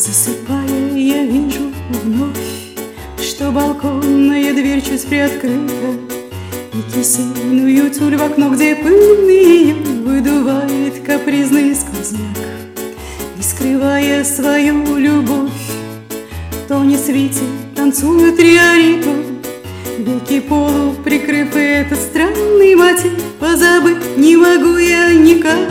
Засыпая, я вижу вновь, что балконная дверь чуть приоткрыта, и кисейную тюль в окно, где пыльный ее выдувает капризный сквозняк. И скрывая свою любовь, в тоне свете танцуют риориту, веки полу прикрыв этот странный мотив. Позабыть не могу я никак.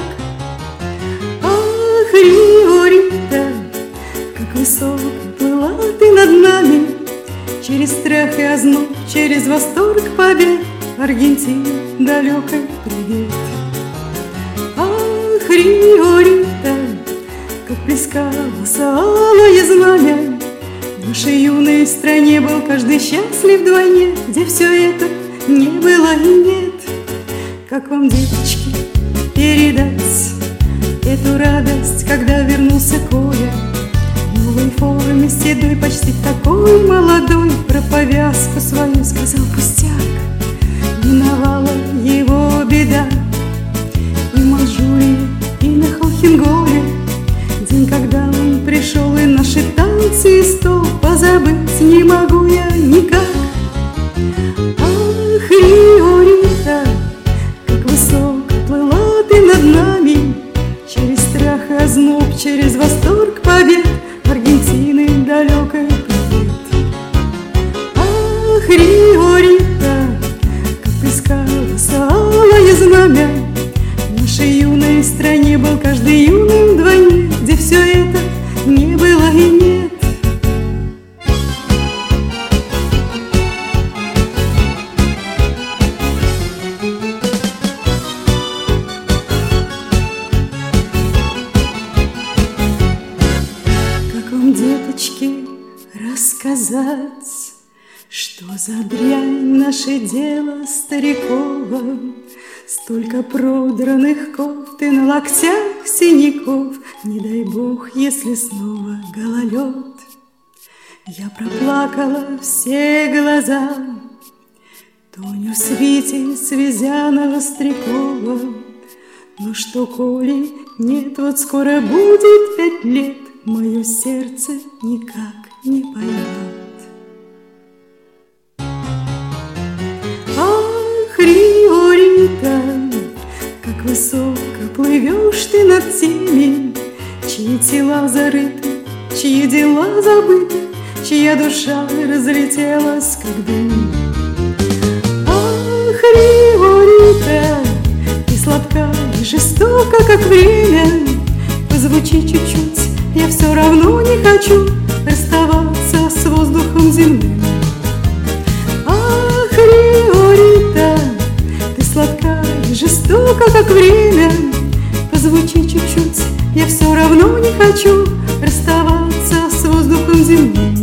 Ах, Риорита, как высоко плыла ты над нами, через страх и озноб, через восторг побед. Аргентина, далекой привет. Ах, Риорита, как плескалось алое знамя, в нашей юной стране был каждый счастлив вдвойне, где все это не было и нет. Как вам, девочки, передать эту радость, когда вернулся Коля в новой форме, седой, почти такой молодой? Про повязку свою сказал пустяк, миновала его беда. И в Манчжурии, и на Холхенголе, день, когда он пришел, и наши танцы и стол, позабыть не могу я никак. Ах, Риорита, как высоко плыла ты над нами, через страх и озноб, через восторг побед. Аргентины, далекой привет. Ах, Риорита, как плескалось алое знамя, в нашей юной стране был каждый юным вдвойне, где все это не было и нет. Как вам, деточки, рассказать, что за дрянь наше дело старикова? Столько продранных кофт и на локтях синяков, не дай бог, если снова гололед. Я проплакала все глаза Тоню с Витей Связяного Стрекова. Но что, коли нет, вот скоро будет 5 лет, мое сердце никак не поймет. Ах, Риорита, как высоко плывешь ты над теми, чьи тела зарыты, чьи дела забыты, чья душа разлетелась, как дым. Ах, Риорита, ты сладка и жестока, как время. Позвучи чуть-чуть, я все равно не хочу расставаться с воздухом земным. Ах, Риорита, ты сладка и жестока, как время. Позвучи чуть-чуть, я все равно не хочу расставаться с воздухом земным.